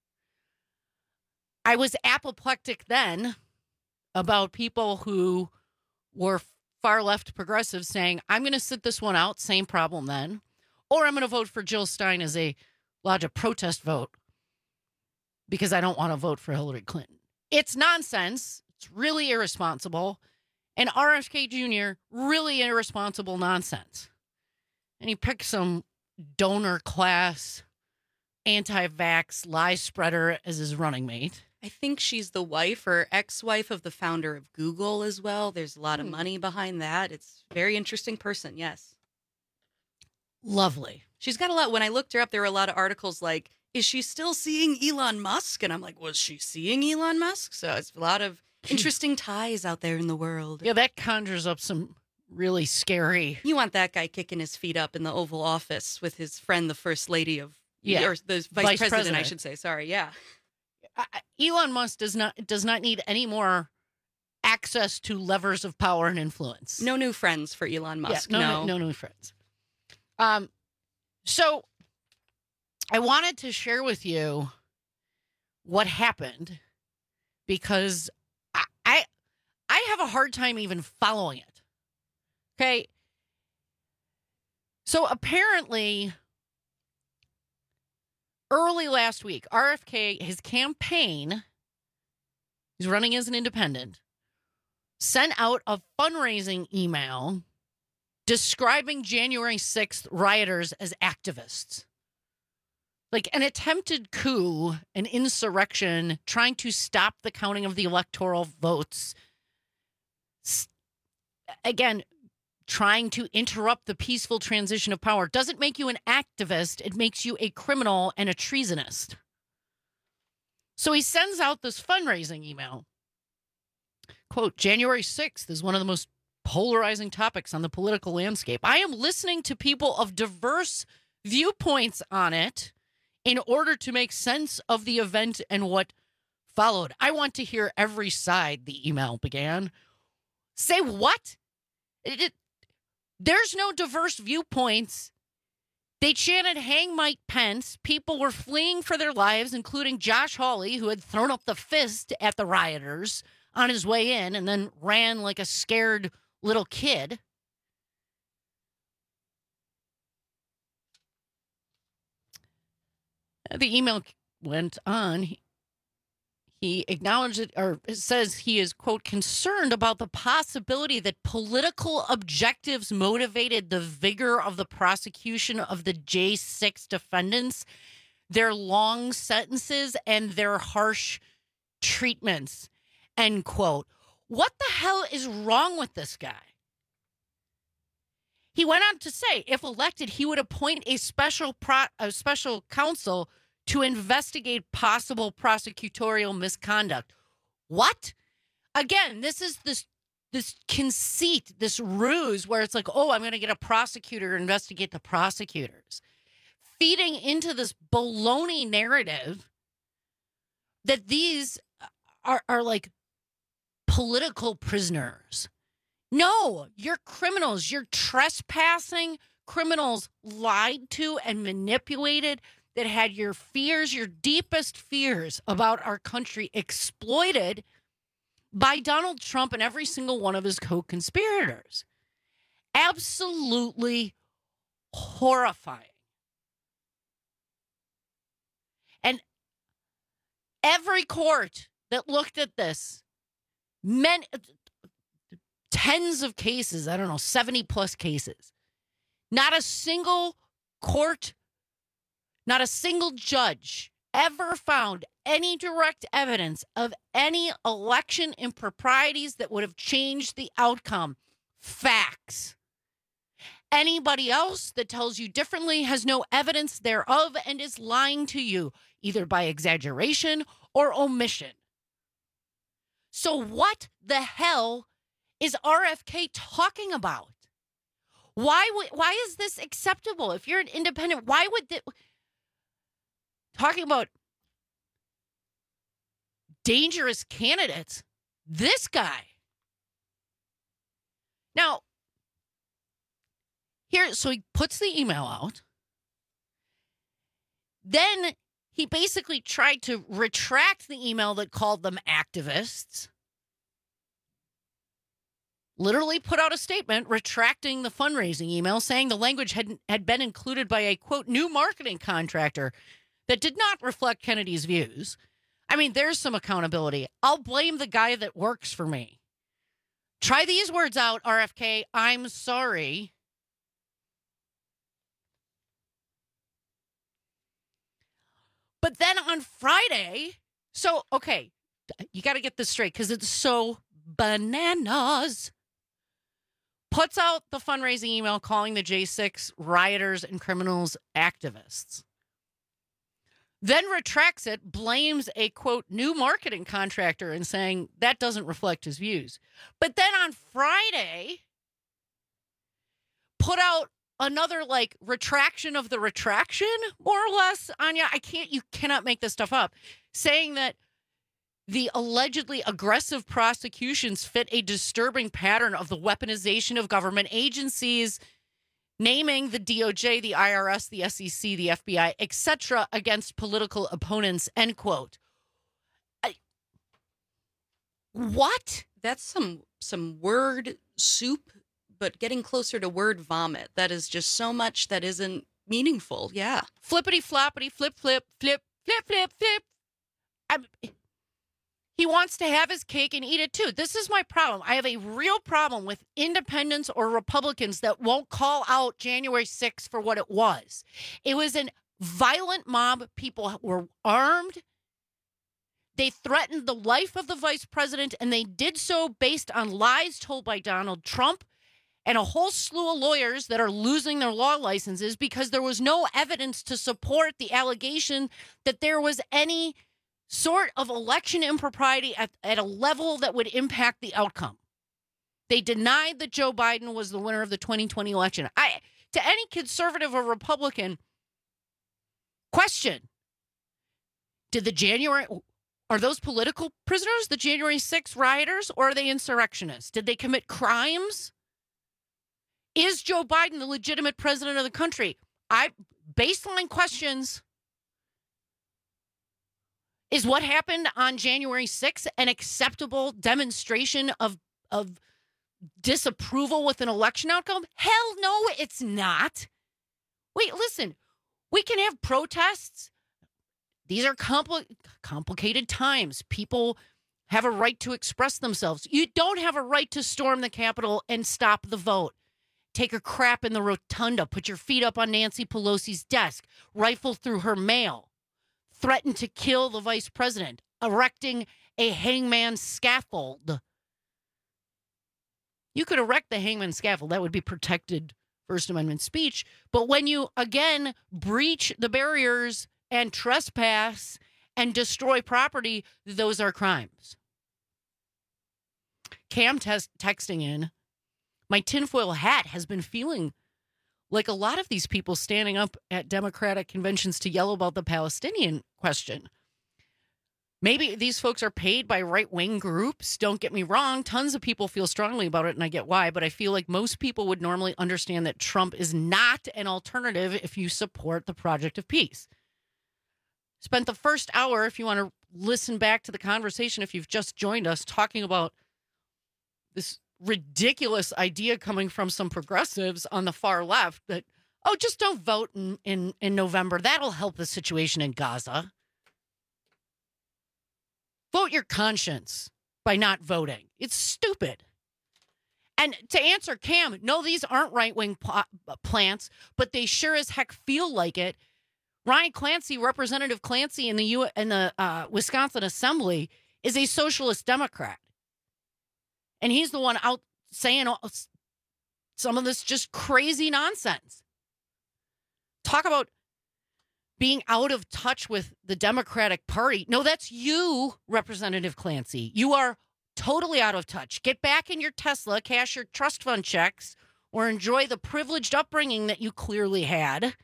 I was apoplectic then about people who were far left progressives saying, I'm going to sit this one out, same problem then, or I'm going to vote for Jill Stein as a lodge a protest vote because I don't want to vote for Hillary Clinton. It's nonsense. It's really irresponsible. And R F K Junior, really irresponsible nonsense. And he picked some donor class, anti-vax lie spreader as his running mate. I think she's the wife or ex-wife of the founder of Google as well. There's a lot of money behind that. It's a very interesting person, yes. Lovely. She's got a lot. When I looked her up, there were a lot of articles like, is she still seeing Elon Musk? And I'm like, was she seeing Elon Musk? So it's a lot of interesting ties out there in the world. Yeah, that conjures up some really scary. You want that guy kicking his feet up in the Oval Office with his friend, the First Lady of, yeah. or the Vice, Vice president, President, I should say. Sorry, yeah. Uh, Elon Musk does not does not need any more access to levers of power and influence. No new friends for Elon Musk. Yeah, no, no, no, no new friends. Um, so I wanted to share with you what happened because I, I I have a hard time even following it. Okay. So apparently, early last week, R F K, his campaign, he's running as an independent, sent out a fundraising email describing January sixth rioters as activists. Like an attempted coup, an insurrection, trying to stop the counting of the electoral votes. S- Again, trying to interrupt the peaceful transition of power doesn't make you an activist. It makes you a criminal and a treasonist. So he sends out this fundraising email. Quote, January sixth is one of the most polarizing topics on the political landscape. I am listening to people of diverse viewpoints on it in order to make sense of the event and what followed. I want to hear every side, the email began. Say what? It, it, there's no diverse viewpoints. They chanted, hang Mike Pence. People were fleeing for their lives, including Josh Hawley, who had thrown up the fist at the rioters on his way in and then ran like a scared little kid. The email went on. He, he acknowledged it, or says he is, quote, concerned about the possibility that political objectives motivated the vigor of the prosecution of the J six defendants, their long sentences, and their harsh treatments, end quote. What the hell is wrong with this guy? He went on to say, if elected, he would appoint a special pro- a special counsel to investigate possible prosecutorial misconduct. What? Again, this is this this conceit, this ruse where it's like, oh, I'm going to get a prosecutor to investigate the prosecutors. Feeding into this baloney narrative that these are, are like political prisoners. No, you're criminals. You're trespassing criminals lied to and manipulated, that had your fears, your deepest fears about our country exploited by Donald Trump and every single one of his co-conspirators. Absolutely horrifying. And every court that looked at this, many, tens of cases, I don't know, seventy plus cases, not a single court, not a single judge ever found any direct evidence of any election improprieties that would have changed the outcome. Facts. Anybody else that tells you differently has no evidence thereof and is lying to you, either by exaggeration or omission. So what the hell is R F K talking about? Why would, why is this acceptable? If you're an independent, why would this, talking about dangerous candidates, this guy. Now, here, so he puts the email out. Then he basically tried to retract the email that called them activists. Literally put out a statement retracting the fundraising email, saying the language had, had been included by a, quote, new marketing contractor that did not reflect Kennedy's views. I mean, there's some accountability. I'll blame the guy that works for me. Try these words out, R F K. I'm sorry. But then on Friday, so, okay, you got to get this straight because it's so bananas. Puts out the fundraising email calling the J six rioters and criminals activists. Then retracts it, blames a, quote, new marketing contractor and saying that doesn't reflect his views. But then on Friday, put out another, like, retraction of the retraction, more or less, Anya. I can't, you cannot make this stuff up. Saying that the allegedly aggressive prosecutions fit a disturbing pattern of the weaponization of government agencies, naming the D O J, the I R S, the S E C, the F B I, et cetera, against political opponents, end quote. I, what? That's some some word soup, but getting closer to word vomit. That is just so much that isn't meaningful. Yeah. Flippity floppity, flip, flip, flip, flip, flip, flip. I'm, he wants to have his cake and eat it too. This is my problem. I have a real problem with independents or Republicans that won't call out January sixth for what it was. It was a violent mob. People were armed. They threatened the life of the vice president, and they did so based on lies told by Donald Trump and a whole slew of lawyers that are losing their law licenses because there was no evidence to support the allegation that there was any sort of election impropriety at, at a level that would impact the outcome. They denied that Joe Biden was the winner of the twenty twenty election. I, to any conservative or Republican, question, did the January, are those political prisoners, the January sixth rioters, or are they insurrectionists? Did they commit crimes? Is Joe Biden the legitimate president of the country? I, baseline questions. Is what happened on January sixth an acceptable demonstration of, of disapproval with an election outcome? Hell no, it's not. Wait, listen, we can have protests. These are compli- complicated times. People have a right to express themselves. You don't have a right to storm the Capitol and stop the vote. Take a crap in the rotunda, put your feet up on Nancy Pelosi's desk, rifle through her mail, threaten to kill the vice president, erecting a hangman scaffold. You could erect the hangman scaffold. That would be protected First Amendment speech. But when you, again, breach the barriers and trespass and destroy property, those are crimes. Cam tes- texting in, my tinfoil hat has been feeling like a lot of these people standing up at Democratic conventions to yell about the Palestinian question. Maybe these folks are paid by right-wing groups. Don't get me wrong. Tons of people feel strongly about it, and I get why. But I feel like most people would normally understand that Trump is not an alternative if you support the project of peace. Spent the first hour, if you want to listen back to the conversation, if you've just joined us, talking about this ridiculous idea coming from some progressives on the far left that, oh, just don't vote in, in, in November. That'll help the situation in Gaza. Vote your conscience by not voting. It's stupid. And to answer Cam, no, these aren't right-wing pl- plants, but they sure as heck feel like it. Ryan Clancy, Representative Clancy in the U- in the uh, Wisconsin Assembly, is a socialist Democrat. And he's the one out saying all, some of this just crazy nonsense. Talk about being out of touch with the Democratic Party. No, that's you, Representative Clancy. You are totally out of touch. Get back in your Tesla, cash your trust fund checks, or enjoy the privileged upbringing that you clearly had.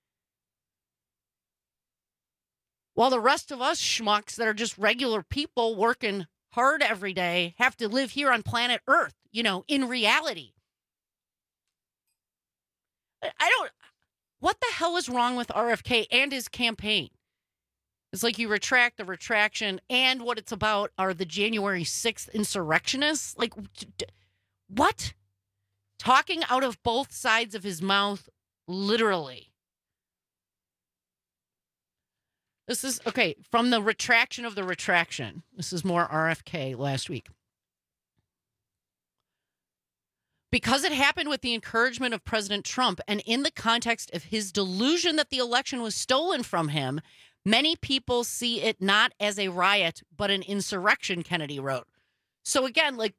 While the rest of us schmucks that are just regular people working hard every day have to live here on planet Earth, you know, in reality. I don't, what the hell is wrong with R F K and his campaign? It's like you retract the retraction, and what it's about are the January sixth insurrectionists. Like, what? Talking out of both sides of his mouth, literally. This is, okay, from the retraction of the retraction. This is more R F K last week. Because it happened with the encouragement of President Trump and in the context of his delusion that the election was stolen from him, many people see it not as a riot, but an insurrection, Kennedy wrote. So again, like,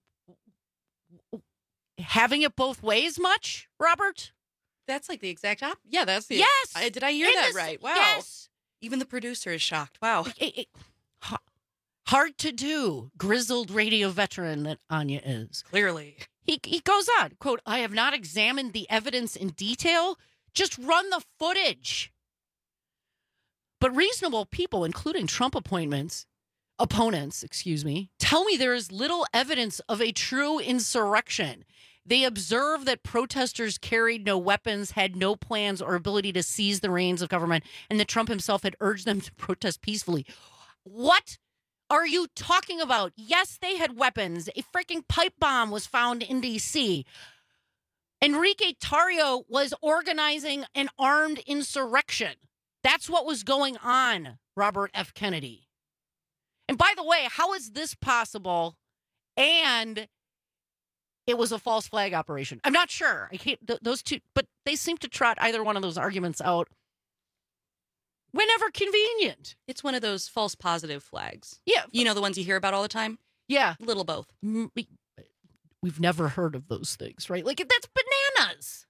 having it both ways much, Robert? That's like the exact opposite. Yeah, that's the. Yes. I, did I hear In that this- right? Wow. Yes. Even the producer is shocked. Wow. It- it- ha- hard to do, grizzled radio veteran that Anya is. Clearly. He he goes on, quote, I have not examined the evidence in detail. Just run the footage. But reasonable people, including Trump appointments, opponents, excuse me, tell me there is little evidence of a true insurrection. They observe that protesters carried no weapons, had no plans or ability to seize the reins of government, and that Trump himself had urged them to protest peacefully. What are you talking about? Yes, they had weapons. A freaking pipe bomb was found in D C. Enrique Tarrio was organizing an armed insurrection. That's what was going on, Robert F. Kennedy. And by the way, how is this possible? And it was a false flag operation. I'm not sure. I can't, th- those two, but they seem to trot either one of those arguments out whenever convenient. It's one of those false positive flags. Yeah. You know, the ones you hear about all the time? Yeah. Little both. Mm, we- We've never heard of those things, right? Like, that's bananas.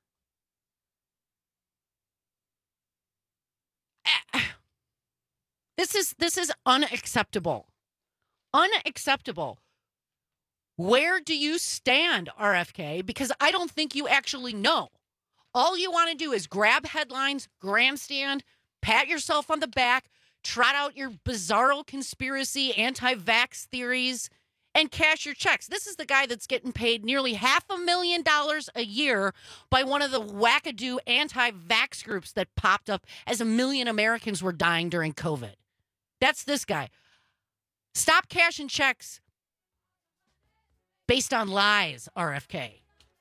This is this is unacceptable. Unacceptable. Where do you stand, R F K? Because I don't think you actually know. All you want to do is grab headlines, grandstand, pat yourself on the back, trot out your bizarro conspiracy, anti-vax theories, and cash your checks. This is the guy that's getting paid nearly half a million dollars a year by one of the wackadoo anti-vax groups that popped up as a million Americans were dying during COVID. That's this guy. Stop cashing checks based on lies, R F K.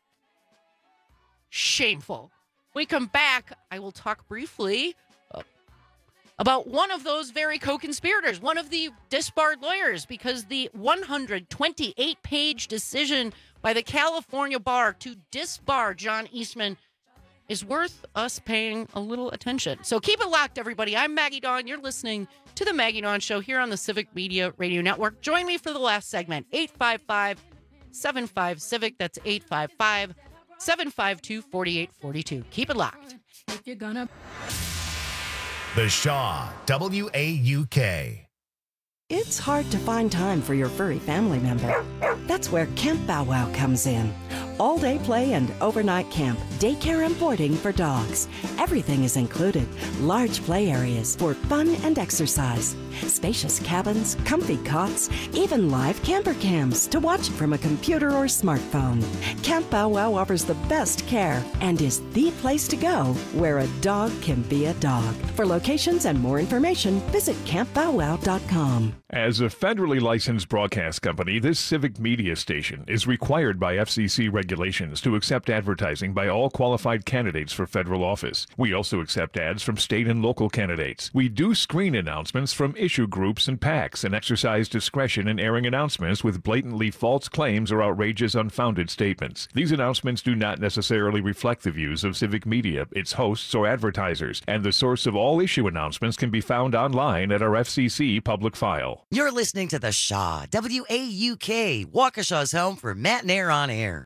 Shameful. When we come back, I will talk briefly uh, about one of those very co-conspirators, one of the disbarred lawyers, because the one hundred twenty-eight page decision by the California bar to disbar John Eastman is worth us paying a little attention. So keep it locked, everybody. I'm Maggie Dawn. You're listening to The Maggie Dawn Show here on the Civic Media Radio Network. Join me for the last segment, eight five five, seven five, CIVIC. That's eight five five, seven five two, four eight four two. Keep it locked. If you're gonna. The Shaw, W A U K. It's hard to find time for your furry family member. That's where Camp Bow Wow comes in. All-day play and overnight camp, daycare and boarding for dogs. Everything is included. Large play areas for fun and exercise. Spacious cabins, comfy cots, even live camper cams to watch from a computer or smartphone. Camp Bow Wow offers the best care and is the place to go where a dog can be a dog. For locations and more information, visit camp bow wow dot com. As a federally licensed broadcast company, this civic media station is required by F C C regulations to accept advertising by all qualified candidates for federal office. We also accept ads from state and local candidates. We do screen announcements from issue groups and PACs and exercise discretion in airing announcements with blatantly false claims or outrageous, unfounded statements. These announcements do not necessarily reflect the views of civic media, its hosts, or advertisers, and the source of all issue announcements can be found online at our F C C public file. You're listening to The Shaw, W A U K, Waukesha's home for Matt and Air on Air.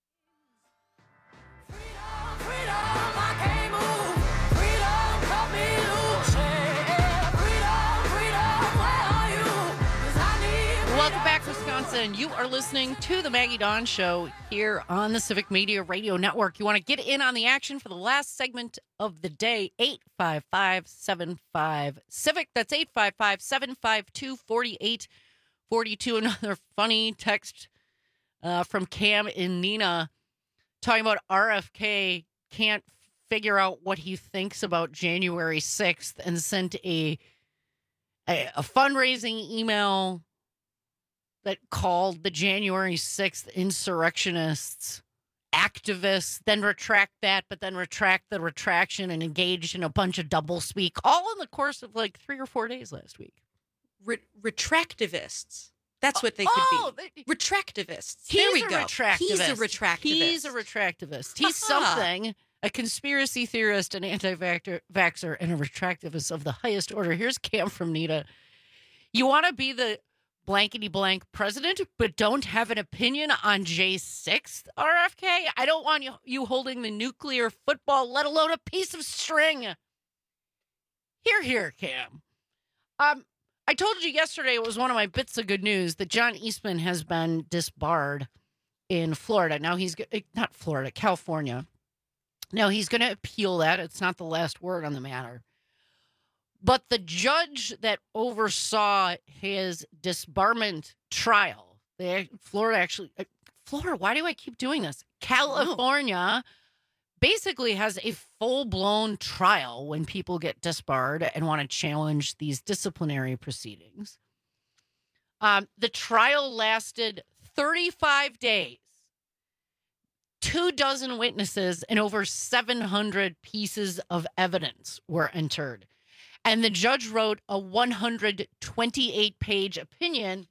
Welcome back, Wisconsin. You are listening to the Maggie Dawn Show here on the Civic Media Radio Network. You want to get in on the action for the last segment of the day, eight five five, seven five, CIVIC. That's eight five five, seven five two, four eight four two. Another funny text uh, from Cam and Nina talking about R F K can't figure out what he thinks about January sixth and sent a, a, a fundraising email that called the January sixth insurrectionists activists, then retract that, but then retract the retraction and engaged in a bunch of doublespeak, all in the course of like three or four days last week. Re- retractivists. That's what they could oh, be. Retractivists. He's there we a go. retractivist. He's a retractivist. He's a retractivist. He's something, a conspiracy theorist, an anti-vaxxer, and a retractivist of the highest order. Here's Cam from Nita. You want to be the blankety blank president, but don't have an opinion on J sixth, R F K? I don't want you, you holding the nuclear football, let alone a piece of string. Here, here, Cam. Um, I told you yesterday, it was one of my bits of good news, that John Eastman has been disbarred in Florida. Now he's, not Florida, California. Now he's going to appeal that. It's not the last word on the matter. But the judge that oversaw his disbarment trial, they, Florida actually, Florida, why do I keep doing this? California basically has a full-blown trial when people get disbarred and want to challenge these disciplinary proceedings. Um, the trial lasted thirty-five days, two dozen witnesses, and over seven hundred pieces of evidence were entered. And the judge wrote a one hundred twenty-eight page opinion.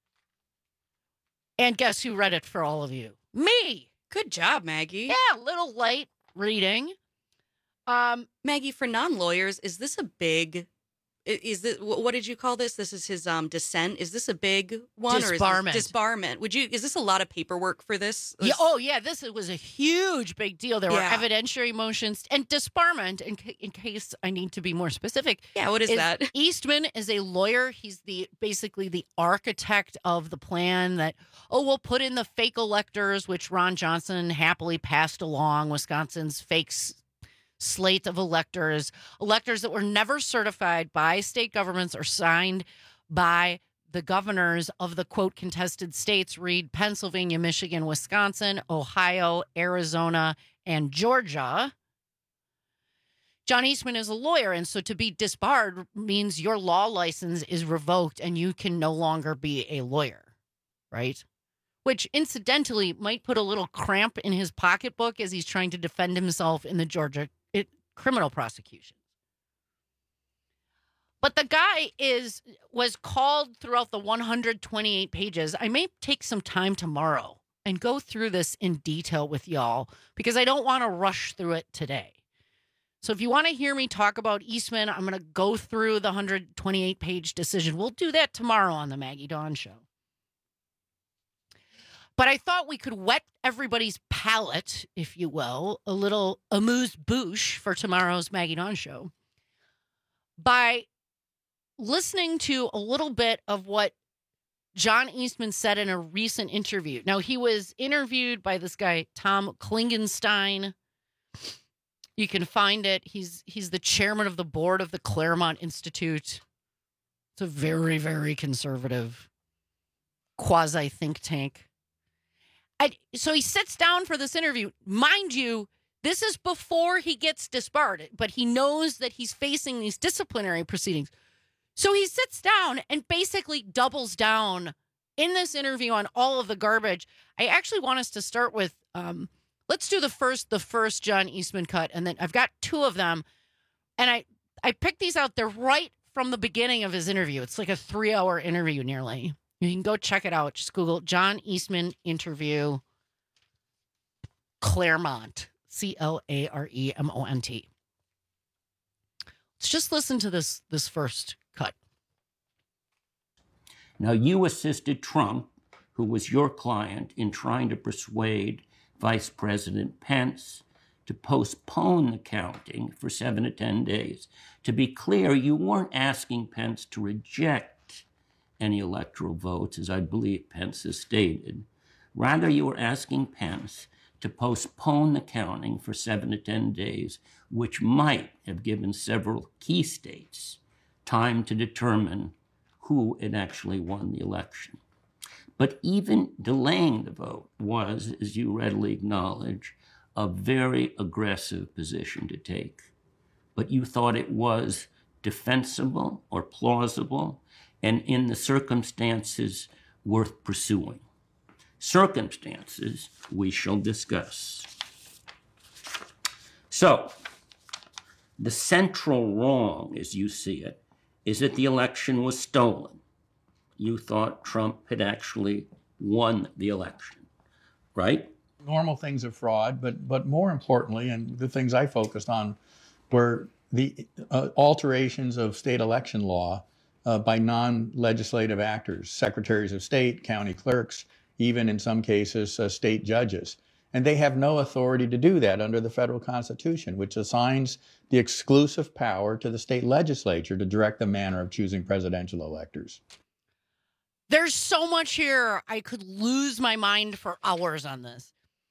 And guess who read it for all of you? Me. Good job, Maggie. Yeah, a little light reading. Um, Maggie, for non-lawyers, is this a big, is this, what did you call this? This is his um, dissent. Is this a big one? Disbarment. Or is this, disbarment. Would you, is this a lot of paperwork for this? Yeah, oh, yeah, this was a huge, big deal. There Yeah. were evidentiary motions and disbarment, in, ca- in case I need to be more specific. Yeah, what is that? Eastman is a lawyer. He's the basically the architect of the plan that, oh, we'll put in the fake electors, which Ron Johnson happily passed along, Wisconsin's fake s- slate of electors, electors that were never certified by state governments or signed by the governors of the, quote, contested states, read Pennsylvania, Michigan, Wisconsin, Ohio, Arizona, and Georgia. John Eastman is a lawyer, and so to be disbarred means your law license is revoked and you can no longer be a lawyer, right? Which, incidentally, might put a little cramp in his pocketbook as he's trying to defend himself in the Georgia it, criminal prosecution. But the guy is was called throughout the one hundred twenty-eight pages. I may take some time tomorrow and go through this in detail with y'all because I don't want to rush through it today. So if you want to hear me talk about Eastman, I'm going to go through the one hundred twenty-eight page decision. We'll do that tomorrow on the Maggie Dawn Show. But I thought we could whet everybody's palate, if you will, a little amuse-bouche for tomorrow's Maggie Dawn show by listening to a little bit of what John Eastman said in a recent interview. Now, he was interviewed by this guy, Tom Klingenstein. You can find it. He's he's the chairman of the board of the Claremont Institute. It's a very, very conservative quasi think tank. I, so he sits down for this interview. Mind you, this is before he gets disbarred, but he knows that he's facing these disciplinary proceedings. So he sits down and basically doubles down in this interview on all of the garbage. I actually want us to start with, um, let's do the first, the first John Eastman cut. And then I've got two of them. And I, I picked these out. They're right from the beginning of his interview. It's like a three hour interview nearly. You can go check it out. Just Google John Eastman interview Claremont, C L A R E M O N T. Let's just listen to this, this first cut. Now, you assisted Trump, who was your client, in trying to persuade Vice President Pence to postpone the counting for seven to ten days. To be clear, you weren't asking Pence to reject any electoral votes, as I believe Pence has stated. Rather, you were asking Pence to postpone the counting for seven to ten days, which might have given several key states time to determine who had actually won the election. But even delaying the vote was, as you readily acknowledge, a very aggressive position to take. But you thought it was defensible or plausible, and in the circumstances worth pursuing. Circumstances we shall discuss. So, the central wrong, as you see it, is that the election was stolen. You thought Trump had actually won the election, right? Normal things of fraud, but but more importantly, and the things I focused on were the uh, alterations of state election law uh, by non-legislative actors, secretaries of state, county clerks, even in some cases, uh, state judges. And they have no authority to do that under the federal Constitution, which assigns the exclusive power to the state legislature to direct the manner of choosing presidential electors. There's so much here. I could lose my mind for hours on this.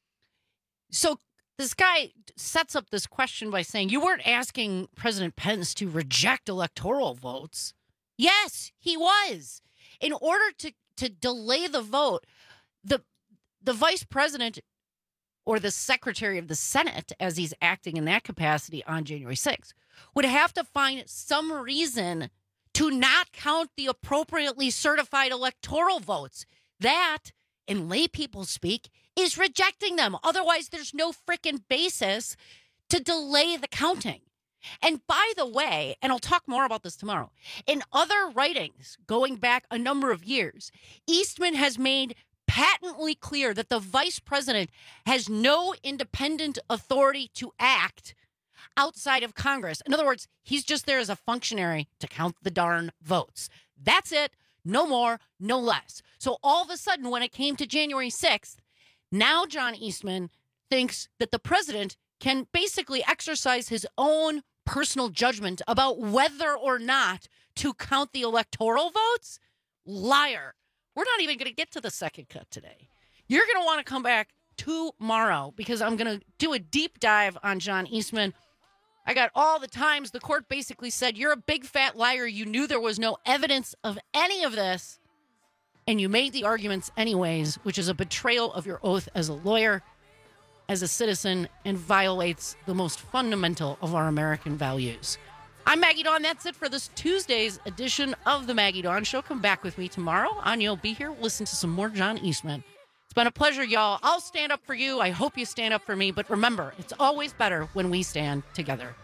So this guy sets up this question by saying, you weren't asking President Pence to reject electoral votes. Yes, he was. In order to, to delay the vote, the the vice president or the secretary of the Senate, as he's acting in that capacity on January sixth, would have to find some reason to not count the appropriately certified electoral votes. That, in lay people speak, is rejecting them. Otherwise, there's no frickin' basis to delay the counting. And by the way, and I'll talk more about this tomorrow, in other writings going back a number of years, Eastman has made patently clear that the vice president has no independent authority to act outside of Congress. In other words, he's just there as a functionary to count the darn votes. That's it. No more, no less. So all of a sudden, when it came to January sixth, now John Eastman thinks that the president can basically exercise his own personal judgment about whether or not to count the electoral votes. Liar. We're not even going to get to the second cut today. You're going to want to come back tomorrow because I'm going to do a deep dive on John Eastman. I got all the times the court basically said, you're a big fat liar. You knew there was no evidence of any of this, and you made the arguments anyways, which is a betrayal of your oath as a lawyer, as a citizen, and violates the most fundamental of our American values. I'm Maggie Dawn. That's it for this Tuesday's edition of the Maggie Dawn Show. Come back with me tomorrow. Anya will be here. Listen to some more John Eastman. It's been a pleasure, y'all. I'll stand up for you. I hope you stand up for me. But remember, it's always better when we stand together.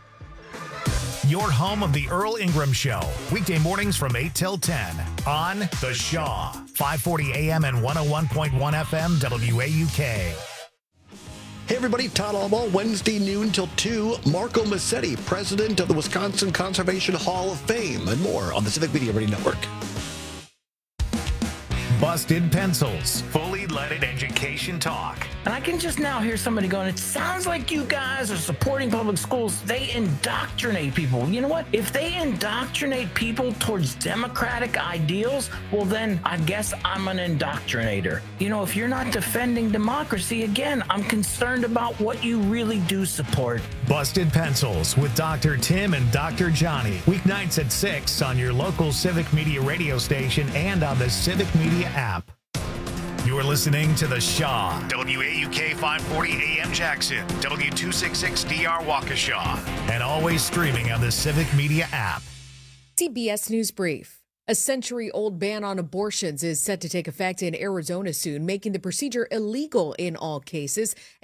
Your home of the Earl Ingram Show. Weekday mornings from eight till ten on The Shaw. five forty A M and one oh one point one F M W A U K. Hey everybody, Todd Albaugh, Wednesday noon till two. Marco Massetti, president of the Wisconsin Conservation Hall of Fame, and more on the Civic Media Ready Network. Busted Pencils, fully loaded. Let It Education Talk. And I can just now hear somebody going, it sounds like you guys are supporting public schools. They indoctrinate people. You know what? If they indoctrinate people towards democratic ideals, well, then I guess I'm an indoctrinator. You know, if you're not defending democracy, again, I'm concerned about what you really do support. Busted Pencils with Doctor Tim and Doctor Johnny. Weeknights at six on your local Civic Media radio station and on the Civic Media app. You're listening to The Shaw. W A U K five forty A M Jackson. W two sixty-six D R Waukesha. And always streaming on the Civic Media app. C B S News Brief. A century-old ban on abortions is set to take effect in Arizona soon, making the procedure illegal in all cases.